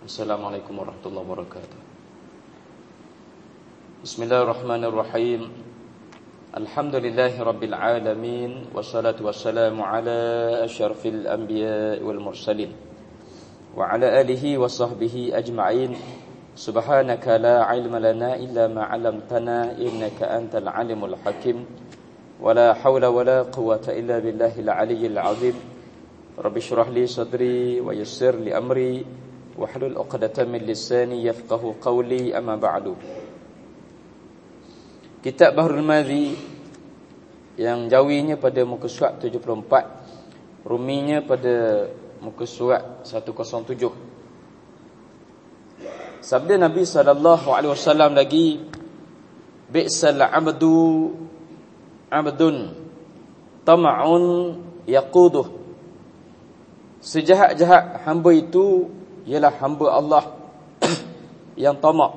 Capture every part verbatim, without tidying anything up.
Assalamualaikum warahmatullahi wabarakatuh. Bismillahirrahmanirrahim. Alhamdulillahi rabbil alamin, wassalatu wassalamu ala asyrafil anbiya'i wal mursalin wa ala alihi wa sahbihi ajma'in. Subhanaka la ilma lana illa ma 'allamtana innaka antal alimul hakim. Wala haula wala quwwata illa billahil aliyyil azim. Rabbi shrah li sadri wa yassir li amri wahlul 'uqdatam min lisani yafqahu qawli, amma ba'du. Kitab Bahrul Madhi yang jawinya pada muka surat tujuh puluh empat, ruminya pada muka surat seratus tujuh. Sabda Nabi sallallahu alaihi wasallam lagi, bi'sal 'abdu 'abdun tama'un yaquduh. Sejahat-jahat hamba itu ialah hamba Allah yang tamak,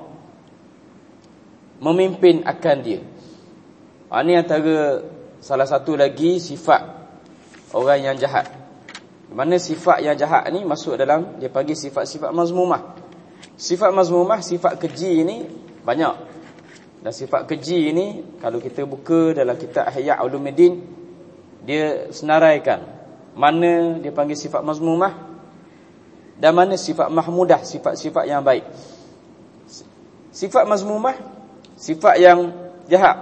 memimpin akan dia. Ini antara salah satu lagi sifat orang yang jahat. Mana sifat yang jahat ni masuk dalam, dia panggil sifat-sifat mazmumah. Sifat mazmumah, sifat keji ini banyak. Dan sifat keji ini kalau kita buka dalam kitab Ihya Ulumuddin, dia senaraikan mana dia panggil sifat mazmumah dan mana sifat mahmudah, sifat-sifat yang baik. Sifat mazmumah, sifat yang jahat.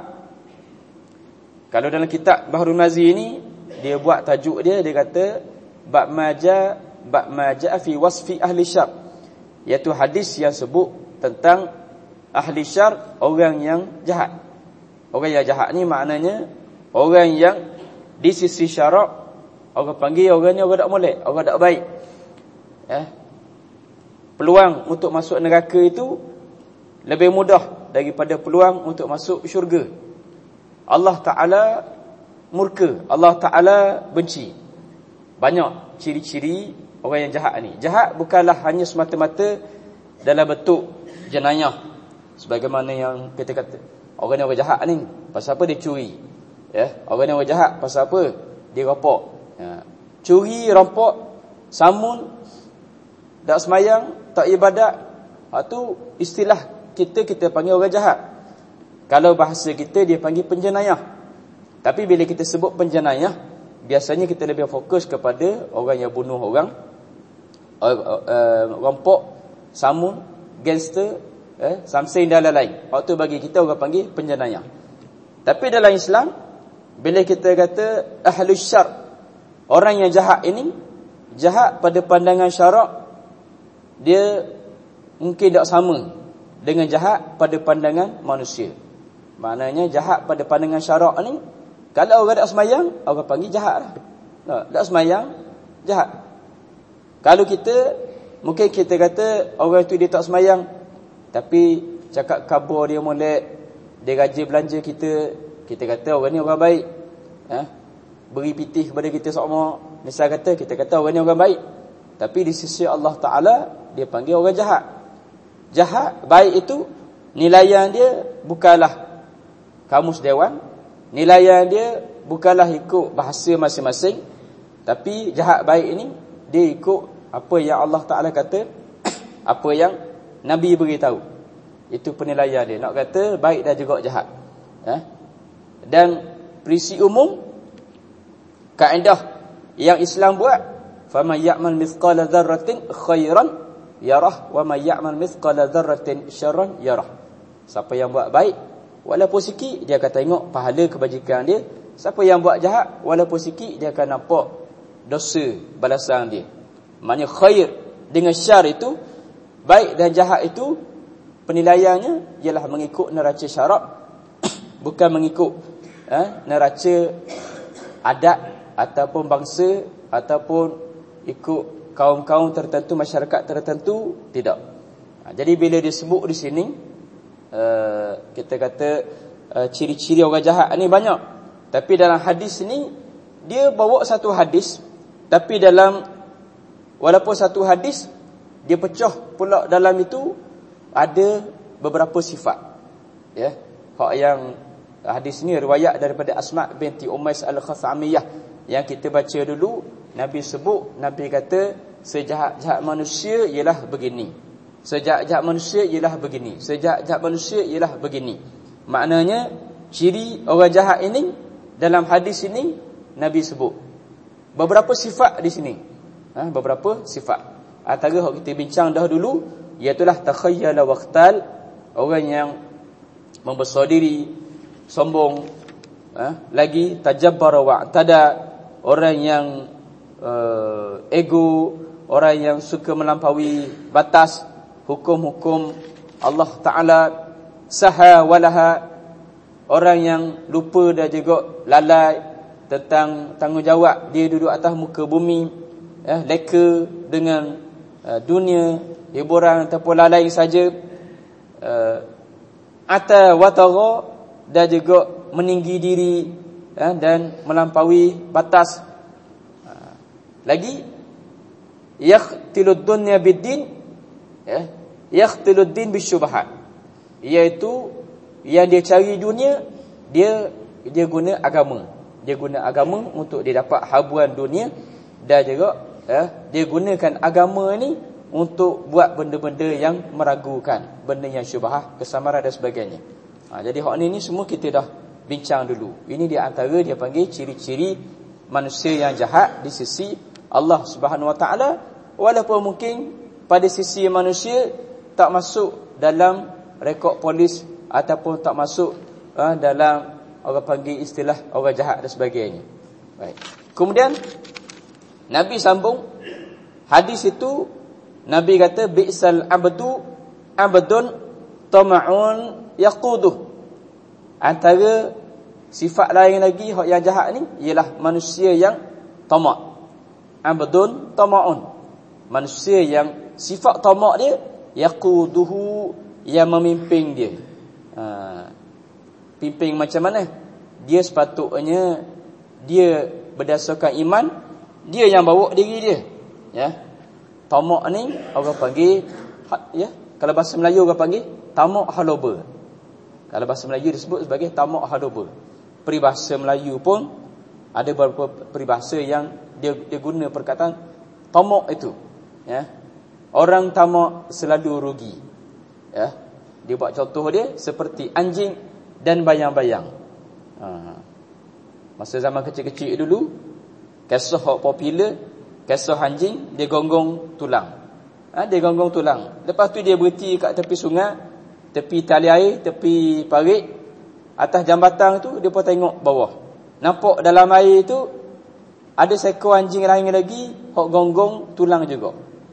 Kalau dalam kitab Bahrul Madhi ini, dia buat tajuk dia, dia kata bab maja bab maja fi wasfi ahli syar, iaitu hadis yang sebut tentang ahli syar, orang yang jahat. Orang yang jahat ni maknanya orang yang di sisi syarak orang panggil orang ni orang tak molek, orang tak baik. Eh, peluang untuk masuk neraka itu lebih mudah daripada peluang untuk masuk syurga. Allah Ta'ala murka, Allah Ta'ala benci. Banyak ciri-ciri orang yang jahat ni. Jahat bukanlah hanya semata-mata dalam bentuk jenayah, sebagaimana yang kita kata orang yang orang jahat ni pasal apa dia curi, ya. Orang yang orang jahat pasal apa dia rampok, ya. Curi, rampok, samun, tak semayang, tak ibadat, itu istilah kita, kita panggil orang jahat. Kalau bahasa kita, dia panggil penjenayah. Tapi bila kita sebut penjenayah, biasanya kita lebih fokus kepada orang yang bunuh orang, uh, uh, uh, rampok, samun, gangster, eh, samseng dan lain-lain. Waktu bagi kita orang panggil penjenayah. Tapi dalam Islam, bila kita kata ahlus syar, orang yang jahat ini, jahat pada pandangan syarak, dia mungkin tak sama dengan jahat pada pandangan manusia. Maknanya jahat pada pandangan syarak ni, kalau orang tak semayang, orang panggil jahat lah. Tak, tak semayang, jahat. Kalau kita, mungkin kita kata orang tu dia tak semayang, tapi cakap khabar dia molek, dia rajin belanja kita, kita kata orang ni orang baik, eh? Beri pitih kepada kita sama. Misal kata, kita kata orang ni orang baik, tapi di sisi Allah Ta'ala dia panggil orang jahat. Jahat, baik itu nilaian dia bukanlah kamus dewan, nilaian dia bukanlah ikut bahasa masing-masing, tapi jahat baik ini dia ikut apa yang Allah Ta'ala kata, apa yang Nabi beritahu. Itu penilaian dia. Nak kata baik dan juga jahat, eh? Dan prinsip umum, kaedah yang Islam buat, faman ya'mal mithqala dzarratin khairan yarah wa man ya'mal mithqala dzarratin syarran yarah. Siapa yang buat baik walaupun sikit, dia akan tengok pahala kebajikan dia. Siapa yang buat jahat walaupun sikit, dia akan nampak dosa balasan dia. Maknanya khair dengan syar itu, baik dan jahat itu, penilaiannya ialah mengikut neraca syarak, bukan mengikut eh, neraca adat ataupun bangsa ataupun ikut kaum-kaum tertentu, masyarakat tertentu, tidak. Ha, jadi bila disebut di sini, uh, kita kata uh, ciri-ciri orang jahat ni banyak. Tapi dalam hadis ni, dia bawa satu hadis, tapi dalam, walaupun satu hadis, dia pecah pula dalam itu, ada beberapa sifat. Ya, hak yang hadis ni riwayat daripada Asma binti Umais Al-Khathamiyah yang kita baca dulu. Nabi sebut, Nabi kata sejahat-jahat manusia ialah begini. Sejak-jak manusia ialah begini. Sejak-jak manusia ialah begini. Maknanya ciri orang jahat ini dalam hadis ini Nabi sebut beberapa sifat di sini. Ha, beberapa sifat. Antara yang kita bincang dah dulu iaitulah takhayyala waqtal, orang yang membesar diri, sombong, ha, lagi tajabbara wa'tada, orang yang uh, ego, orang yang suka melampaui batas hukum-hukum Allah Ta'ala, saha walaha, orang yang lupa dan juga lalai tentang tanggungjawab dia duduk atas muka bumi, eh, leka dengan uh, dunia, hiburan ataupun lalai saja, uh, ata watara, dan juga meninggi diri, eh, dan melampaui batas. Uh, lagi yakhtilud dunya biddin, ya, yakhtilud din bisyubhat, iaitu yang dia cari dunia, dia dia guna agama, dia guna agama untuk dia dapat habuan dunia, dan juga ya, dia gunakan agama ni untuk buat benda-benda yang meragukan, benda yang syubhah, kesamaran dan sebagainya. Ha, jadi hak ni ni semua kita dah bincang dulu. Ini di antara dia panggil ciri-ciri manusia yang jahat di sisi Allah Subhanahu Wa Taala, walaupun mungkin pada sisi manusia tak masuk dalam rekod polis ataupun tak masuk uh, dalam orang panggil istilah orang jahat dan sebagainya. Baik. Kemudian Nabi sambung hadis itu, Nabi kata bi'sal abdu abdun tama'un yaquduh. Antara sifat lain lagi yang jahat ni ialah manusia yang tamak. Abdun tama'un, manusia yang sifat tamak dia yaquduhu, yang memimpin dia. Ha, pimpin macam mana? Dia sepatutnya dia berdasarkan iman, dia yang bawa diri dia, ya. Tamak ni orang panggil, ya, kalau bahasa Melayu orang panggil tamak haloba. Kalau bahasa Melayu disebut sebagai tamak haloba. Peribahasa Melayu pun ada beberapa peribahasa yang dia dia guna perkataan tamak itu, ya. Orang tamak selalu rugi, ya. Dia buat contoh dia seperti anjing dan bayang-bayang. Ha. Masa zaman kecil-kecil dulu, kisah hok popular, kisah anjing dia gonggong tulang. Ha, dia gonggong tulang. Lepas tu dia berhenti kat tepi sungai, tepi tali air, tepi parit, atas jambatan tu dia pun tengok bawah. Nampak dalam air tu ada seekor anjing lain lagi hok gonggong tulang juga.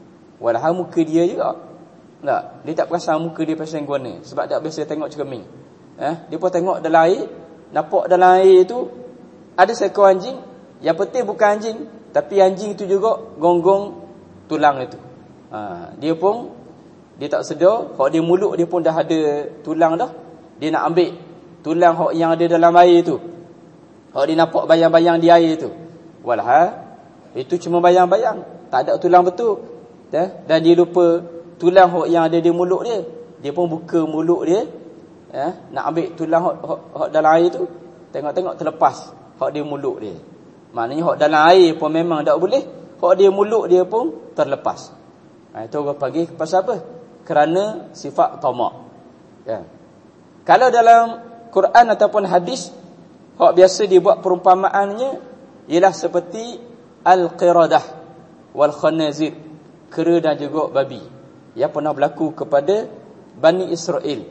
Walhal muka dia juga. Tak, dia tak perasan muka dia pasang guna, sebab tak biasa tengok cermin. Eh, dia pun tengok dalam air, nampak dalam air tu ada seekor anjing. Yang penting bukan anjing, tapi anjing itu juga gonggong tulang itu. Ha, dia pun dia tak sedar, hak dia mulut dia pun dah ada tulang dah. Dia nak ambil tulang hak yang ada dalam air tu. Hak dia nampak bayang-bayang di air tu. Walhal itu cuma bayang-bayang, tak ada tulang betul. Eh, dan dia lupa tulang hok yang ada di mulut dia. Dia pun buka mulut dia, ya, nak ambil tulang hok, hok, hok dalam air tu. Tengok-tengok terlepas hok di mulut dia. Maknanya hok dalam air pun memang tak boleh, hok di mulut dia pun terlepas. Ha, itu orang panggil pasal apa? Kerana sifat tamak, ya. Kalau dalam Quran ataupun hadis, hok biasa dibuat perumpamaannya ialah seperti al-qiradah wal khanazir, kera dan juga babi, yang pernah berlaku kepada Bani Israel,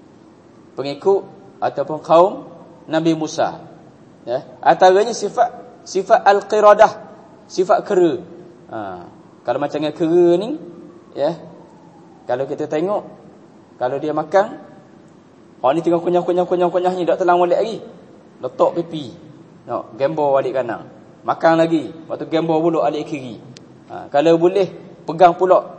pengikut ataupun kaum Nabi Musa, ya. Antaranya sifat sifat al-qiradah, sifat kera. Ha, kalau macam dengan kera ni, ya, kalau kita tengok, kalau dia makan, orang ni tengok kunyah-kunyah-kunyah-kunyah ni, tak telang balik lagi, letak pipi, nak gambar balik kanan, makan lagi, waktu gambar pula balik kiri. Ha, kalau boleh pegang pula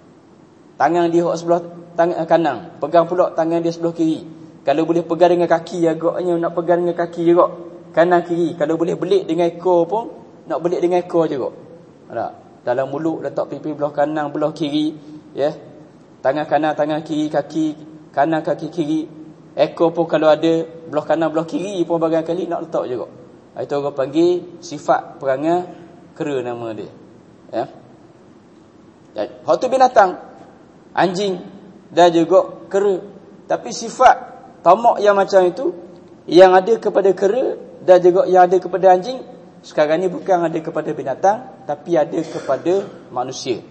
tangan dia sebelah tangan kanan, pegang pula tangan dia sebelah kiri. Kalau boleh pegang dengan kaki, agaknya nak pegang dengan kaki juga, kanan kiri. Kalau boleh belik dengan ekor pun nak belik dengan ekor juga. Tak? Dalam mulut letak pipi belah kanan, belah kiri, ya. Tangan kanan, tangan kiri, kaki kanan, kaki kiri. Ekor pun kalau ada belah kanan, belah kiri pun bagian kali nak letak juga. Itu orang panggil sifat perangai kera nama dia, ya. Hak tu binatang. anjing dan juga kera. Tapi sifat tamak yang macam itu, yang ada kepada kera dan juga yang ada kepada anjing, sekarang ni bukan ada kepada binatang, tapi ada kepada manusia.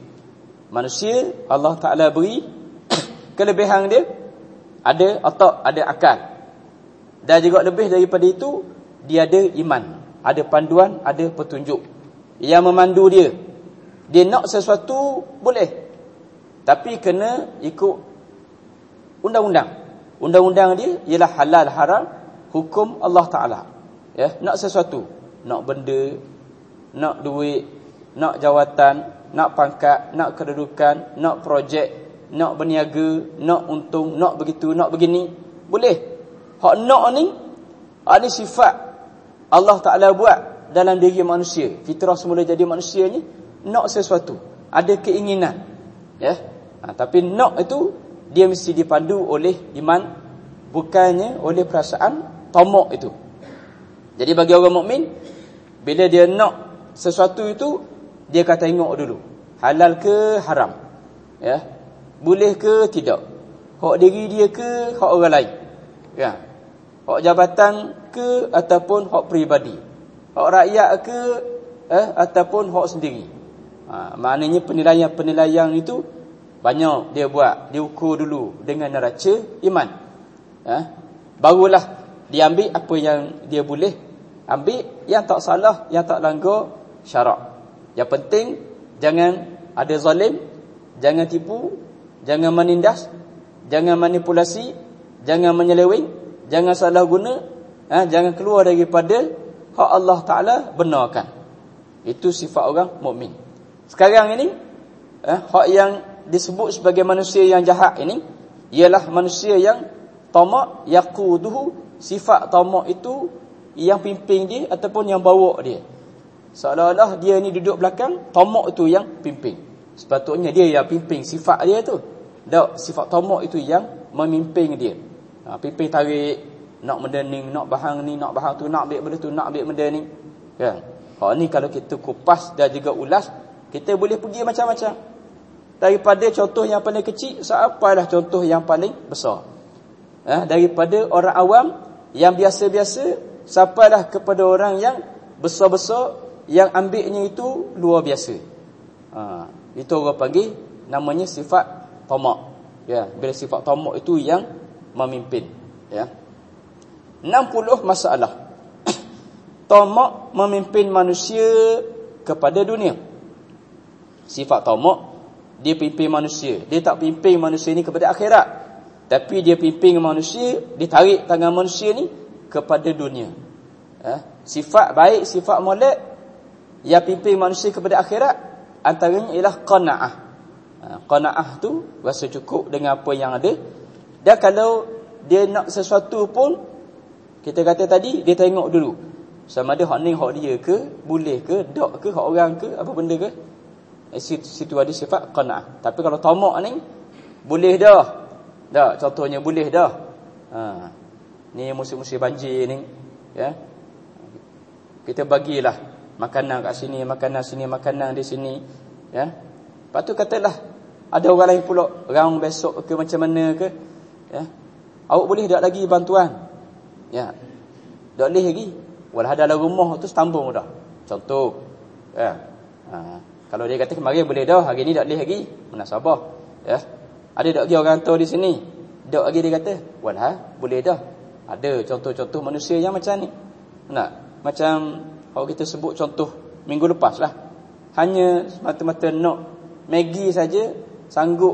Manusia Allah Ta'ala beri kelebihan dia, ada otak, ada akal. Dan juga lebih daripada itu, dia ada iman, ada panduan, ada petunjuk yang memandu dia. Dia nak sesuatu boleh, tapi kena ikut undang-undang. Undang-undang dia ialah halal haram, hukum Allah Ta'ala. Ya, nak sesuatu, nak benda, nak duit, nak jawatan, nak pangkat, nak kedudukan, nak projek, nak berniaga, nak untung, nak begitu, nak begini, boleh. Hak nak ni, hak ni sifat Allah Ta'ala buat dalam diri manusia. Fitrah semula jadi manusia ni nak sesuatu, ada keinginan, ya. Ha, tapi nak itu dia mesti dipandu oleh iman, bukannya oleh perasaan tamak itu. Jadi bagi orang mukmin, bila dia nak sesuatu itu, dia akan tengok dulu halal ke haram, ya, boleh ke tidak, hak diri dia ke hak orang lain, ya, hak jabatan ke ataupun hak peribadi, hak rakyat ke eh, ataupun hak sendiri. Ha, maknanya penilaian-penilaian itu banyak dia buat, dia ukur dulu dengan neraca iman. Ha, barulah dia ambil apa yang dia boleh ambil, yang tak salah, yang tak langgar syarak. Yang penting jangan ada zalim, jangan tipu, jangan menindas, jangan manipulasi, jangan menyeleweng, jangan salah guna, ha, jangan keluar daripada hak Allah Ta'ala benarkan. Itu sifat orang mukmin. Sekarang ini, eh, hak yang disebut sebagai manusia yang jahat ini ialah manusia yang tamak, yaquduhu. Sifat tamak itu yang pimpin dia ataupun yang bawa dia. Seolah-olah dia ni duduk belakang, tamak itu yang pimpin. Sepatutnya dia yang pimpin sifat dia tu. Tak, sifat tamak itu yang memimpin dia. Ha, pimpin tarik, nak benda ni, nak bahan ni, nak bahan tu, nak ambil benda tu, nak ambil benda ni. Ya. Hak ni kalau kita kupas dan juga ulas, kita boleh pergi macam-macam. Daripada contoh yang paling kecil sampailah contoh yang paling besar. Ha, daripada orang awam yang biasa-biasa sampailah kepada orang yang besar-besar, yang ambilnya itu luar biasa. Ha, itu orang panggil namanya sifat tamak. Ya, bila sifat tamak itu yang memimpin, ya. enam puluh masalah tamak memimpin manusia kepada dunia. Sifat tamak, dia pimpin manusia. Dia tak pimpin manusia ni kepada akhirat, tapi dia pimpin manusia, ditarik tangan manusia ni kepada dunia. Ha? Sifat baik, sifat molek yang pimpin manusia kepada akhirat, antaranya ialah qanaah. Ha, qanaah tu rasa cukup dengan apa yang ada. Dan kalau dia nak sesuatu pun, kita kata tadi, dia tengok dulu sama ada hak ni hak dia ke, boleh ke, dak ke, hak orang ke, apa benda ke. Eh, situ ada sifat qanaah. Tapi kalau tamak ni, boleh dah. Dah, contohnya boleh dah. Ha, ni musim-musim banjir ni, ya. Kita bagilah makanan kat sini, makanan sini, makanan di sini, ya. Lepas tu katalah ada orang lain pula round besok ke macam mana ke, ya. Awak boleh tak lagi bantuan? Ya. Tak boleh lagi. Walau dalam rumah tu setambung dah. Contoh, ya. Ha, kalau dia kata kemarin boleh dah, hari ni tak boleh lagi, munasabah, ya. Ada tak lagi orang hantar di sini? Tak lagi dia kata, walah, boleh dah. Ada contoh-contoh manusia yang macam ni. Nak macam kalau kita sebut contoh minggu lepas lah, hanya semata-mata nak Maggi saja sanggup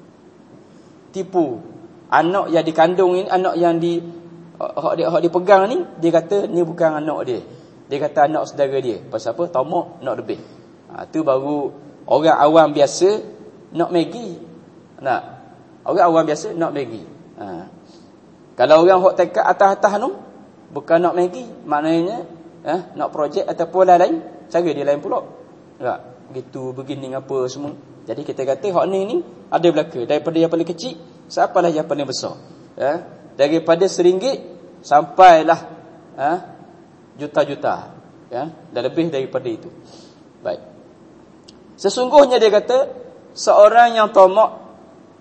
tipu anak yang dikandung ini, anak yang di hak dia hak dipegang ni, dia kata ni bukan anak dia. Dia kata anak saudara dia. Pasal apa? Tamak, nak lebih. Ha, tu baru orang awam biasa nak Maggi. Nak orang awam biasa nak Maggi. Ha. Kalau orang hok tekad atas-atas tu bukan nak Maggi, maknanya eh, nak projek ataupun lain, cara dia lain pula. Tak, gitu begini apa semua. Jadi kita kata hak ni ni ada belaka daripada yang paling kecil sampailah yang paling besar. Ya, daripada seringgit sampailah eh, juta-juta, ya, dan lebih daripada itu. Baik. Sesungguhnya dia kata seorang yang tamak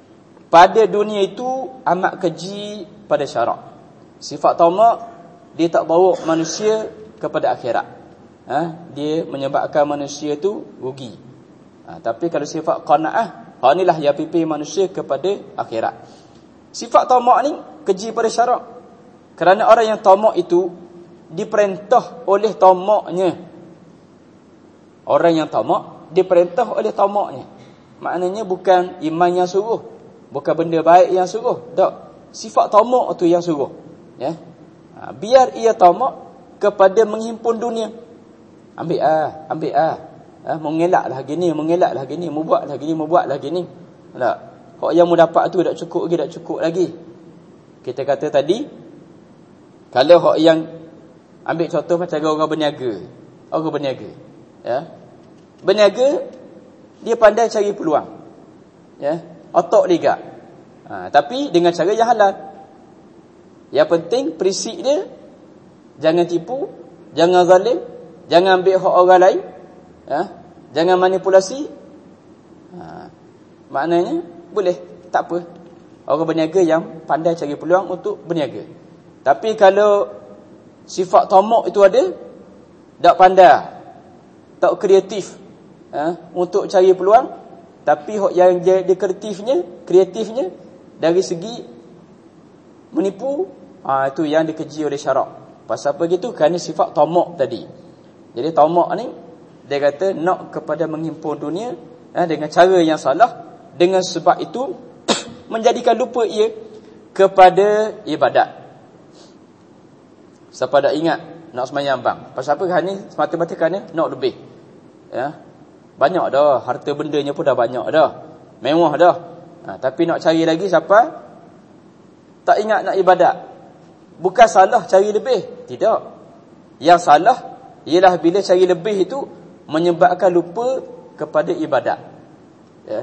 pada dunia itu amat keji pada syarak. Sifat tamak dia tak bawa manusia kepada akhirat. Ha? Dia menyebabkan manusia tu rugi. Ha, tapi kalau sifat qanaah, hak inilah yang pipi manusia kepada akhirat. Sifat tamak ni keji pada syarak. Kerana orang yang tamak itu diperintah oleh tamaknya. Orang yang tamak diperintah oleh tamaknya. Maknanya bukan iman yang suruh, bukan benda baik yang suruh. Tak. Sifat tamak tu yang suruh. Ya. Ha, biar ia tamak kepada menghimpun dunia. Ambil ah, ambil ah. Ha, mengelaklah gini, mengelaklah gini, membuatlah gini, membuatlah gini. Tak. Hak yang mu dapat tu tak cukup lagi, tak cukup lagi. Kita kata tadi, kalau hak yang ambil contoh macam orang berniaga. Orang berniaga. Ya. Berniaga dia pandai cari peluang. Ya, otak liga. Ha, tapi dengan cara yang halal. Yang penting prinsip dia jangan tipu, jangan zalim, jangan ambil hak orang lain. Ya, jangan manipulasi. Ha, maknanya boleh, tak apa. Orang berniaga yang pandai cari peluang untuk berniaga. Tapi kalau sifat tamak itu ada, tak pandai, tak kreatif, ha, untuk cari peluang, tapi yang dia kreatifnya, kreatifnya dari segi menipu, ha, itu yang dikeji oleh syarak. Pasal apa gitu? Kerana sifat tamak tadi. Jadi tamak ni dia kata nak kepada menghimpun dunia, ha, dengan cara yang salah. Dengan sebab itu menjadikan lupa ia kepada ibadat. Siapa dah ingat nak sembahyang bang? Pasal apa? Kerana semata-mata kerana nak lebih. Ya. Banyak dah, harta bendanya pun dah banyak dah. Mewah dah. Ha, tapi nak cari lagi siapa? Tak ingat nak ibadat. Bukan salah cari lebih, tidak. Yang salah ialah bila cari lebih itu menyebabkan lupa kepada ibadat. Ya.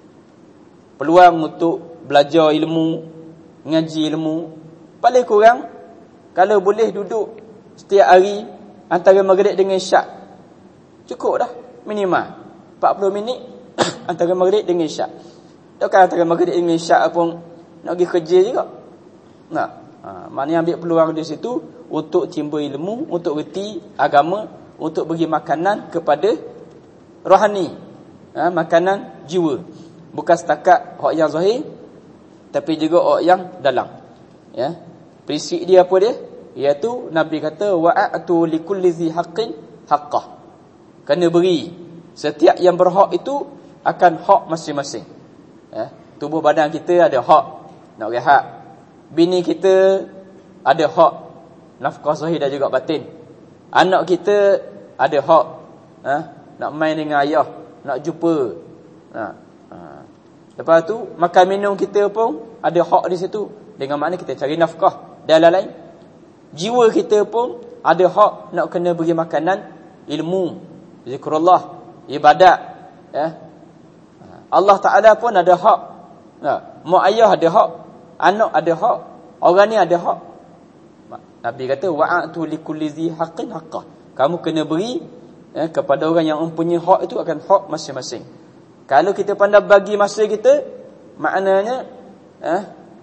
Peluang untuk belajar ilmu, ngaji ilmu, paling kurang kalau boleh duduk setiap hari antara maghrib dengan isyak, cukup dah, minimal empat puluh minit antara maghrib dengan isyak. Takkan antara maghrib dengan isyak pun nak pergi kerja juga. Nah, ha, maknanya ambil peluang di situ untuk timba ilmu, untuk reti agama, untuk bagi makanan kepada rohani, ha, makanan jiwa. Bukan setakat hak yang zahir, tapi juga hak yang dalam. Ya. Prinsip dia apa dia? Iaitu Nabi kata wa'atu likulli zi haqqin haqqah. Kena beri setiap yang berhak itu akan hak masing-masing. Ya. Tubuh badan kita ada hak nak rehat. Bini kita ada hak nafkah zahir dan juga batin. Anak kita ada hak, ha, nak main dengan ayah, nak jumpa. Ha. Ha. Lepas tu makan minum kita pun ada hak di situ. Dengan makna kita cari nafkah dan lain-lain. Jiwa kita pun ada hak nak kena beri makanan ilmu, zikrullah, ibadat. Ya. Allah Ta'ala pun ada hak. Ha. Mak ayah ada hak, anak ada hak, orang ni ada hak. Nabi kata wa'atu likulli zi haqqin haqqah. Kamu kena beri, ya, kepada orang yang mempunyai hak itu akan hak masing-masing. Kalau kita pandai bagi masa kita, maknanya eh,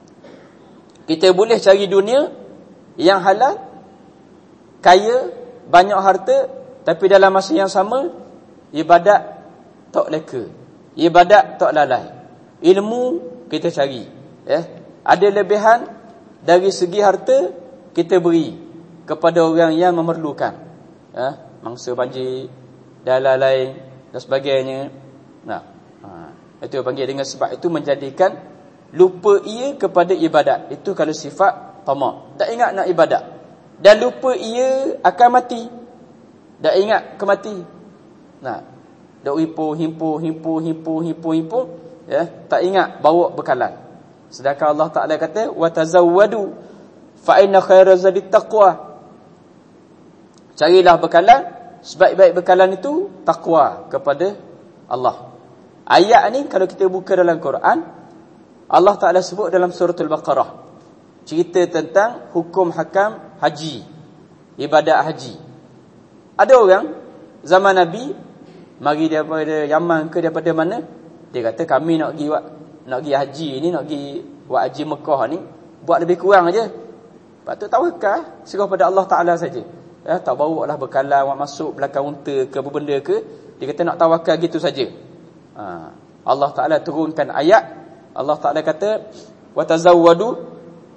kita boleh cari dunia yang halal, kaya, banyak harta, tapi dalam masa yang sama ibadat tak leka, ibadat tak lalai, ilmu kita cari, eh, ada lebihan dari segi harta kita beri kepada orang yang memerlukan, eh, mangsa banjir dan lain-lain dan sebagainya. Nah, ha, itu panggil dengan sebab itu menjadikan lupa ia kepada ibadat. Itu kalau sifat tamak, tak ingat nak ibadat, dan lupa ia akan mati, tak ingat ke mati. Nah, dak himpu himpu himpu himpu himpu himpu, ya, tak ingat bawa bekalan. Sedangkan Allah Taala kata wa tazawwadu fa inna khairaz zadi taqwa. Carilah bekalan, sebaik-baik bekalan itu takwa kepada Allah. Ayat ni kalau kita buka dalam Quran, Allah Ta'ala sebut dalam suratul Baqarah, cerita tentang hukum hakam haji, ibadat haji. Ada orang zaman Nabi mari daripada Yaman ke daripada mana, dia kata kami nak pergi buat nak pergi haji ni, nak pergi buat haji Mekah ni, buat lebih kurang aja. Lepas tu tawakal serah pada Allah Taala saja. Ya, tak bawa lah bekalan awak masuk belakang unta ke apa benda ke. Dia kata nak tawakal gitu saja. Ha, Allah Taala turunkan ayat. Allah Taala kata, "Wa tazawwadu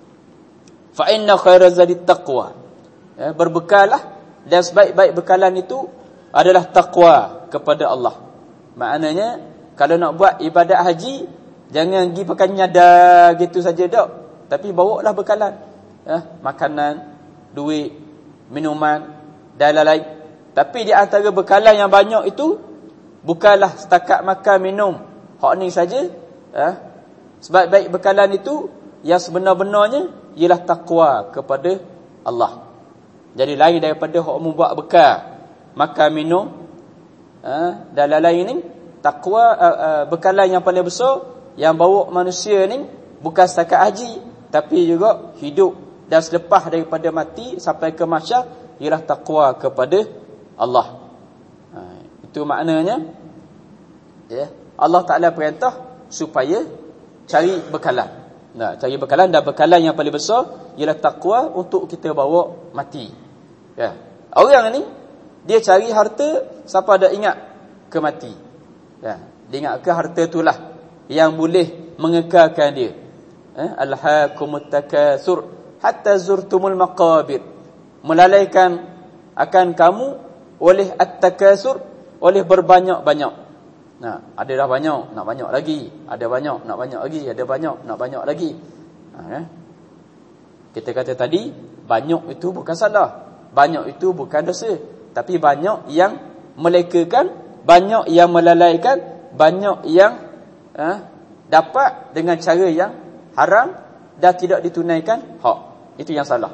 fa inna khairaz zadi taqwa." Ya, berbekallah, dan sebaik-baik bekalan itu adalah takwa kepada Allah. Maknanya kalau nak buat ibadat haji, jangan pergi pakai nyadar gitu saja dak, tapi bawalah bekalan. Ya, makanan, duit, minuman dan lain-lain. Tapi di antara bekalan yang banyak itu bukanlah setakat makan minum hak ni saja. Ya, sebaik-baik bekalan itu yang sebenar-benarnya ialah takwa kepada Allah. Jadi lain daripada hak membuat bekal makan minum ha, dan lain-lain ni, takwa uh, uh, bekalan yang paling besar yang bawa manusia ni bukan setakat haji, tapi juga hidup dan selepas daripada mati sampai ke mahsyar ialah takwa kepada Allah. Ha, itu maknanya ya, Allah Taala perintah supaya cari bekalan. Nah, cari bekalan, dan bekalan yang paling besar ialah takwa untuk kita bawa mati. Ya. Orang ni dia cari harta siapa ada ingat ke mati. Ya, dia ingat ke harta itulah yang boleh mengekalkan dia. Eh, alhaakumut takatsur hatta zurtumul maqabir. Melalaikan akan kamu oleh at-takatsur, oleh berbanyak-banyak. Nah, ada dah banyak, nak banyak lagi, ada banyak, nak banyak lagi, ada banyak, nak banyak lagi. Ha, eh? Kita kata tadi, banyak itu bukan salah, banyak itu bukan dosa, tapi banyak yang melekakan, banyak yang melalaikan, banyak yang eh, dapat dengan cara yang haram dan tidak ditunaikan hak. Itu yang salah.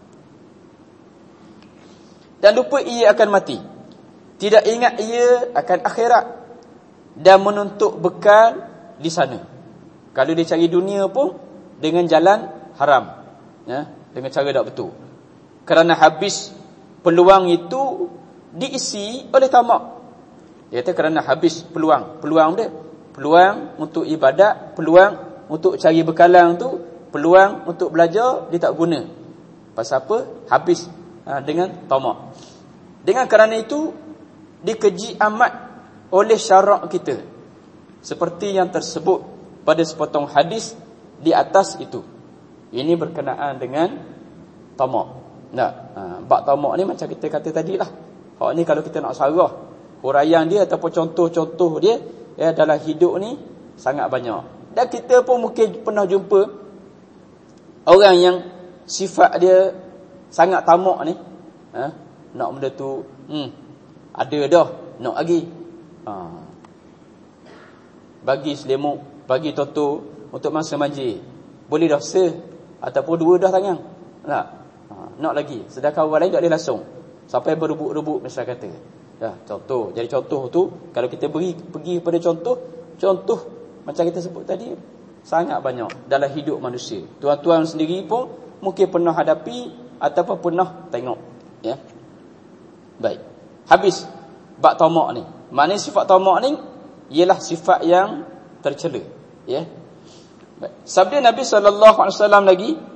Dan lupa ia akan mati, tidak ingat ia akan akhirat, dan menuntut bekal di sana. Kalau dia cari dunia pun dengan jalan haram, ya, dengan cara tak betul. Kerana habis peluang itu diisi oleh tamak. Dia kata kerana habis peluang, peluang dia, peluang untuk ibadat, peluang untuk cari bekalan tu, peluang untuk belajar, dia tak guna. Pasal apa? Habis ha, dengan tamak. Dengan kerana itu dikeji amat oleh syarak kita, seperti yang tersebut pada sepotong hadis di atas itu. Ini berkenaan dengan tamak. Nah, ha, bab tamak ni macam kita kata tadilah. Hak ni kalau kita nak sarah huraian dia ataupun contoh-contoh dia ya, dalam hidup ni sangat banyak. Dan kita pun mungkin pernah jumpa orang yang sifat dia sangat tamak ni. Ha, nak benda tu, hmm, ada dah, nak lagi. Ha. Bagi selimut, bagi toto untuk masa manjir, boleh dah se ataupun dua dah tangan. Nak, ha, nak lagi. Sedangkan orang lain tak boleh langsung. Sampai berebut-rebut misal kata. Ya, contoh. Jadi contoh tu kalau kita beri pergi kepada contoh, contoh macam kita sebut tadi sangat banyak dalam hidup manusia. Tuan-tuan sendiri pun mungkin pernah hadapi ataupun pernah tengok, ya. Baik. Habis bab tamak ni. Maknanya sifat tamak ni ialah sifat yang tercela, ya. Baik. Sabda Nabi sallallahu alaihi wasallam lagi,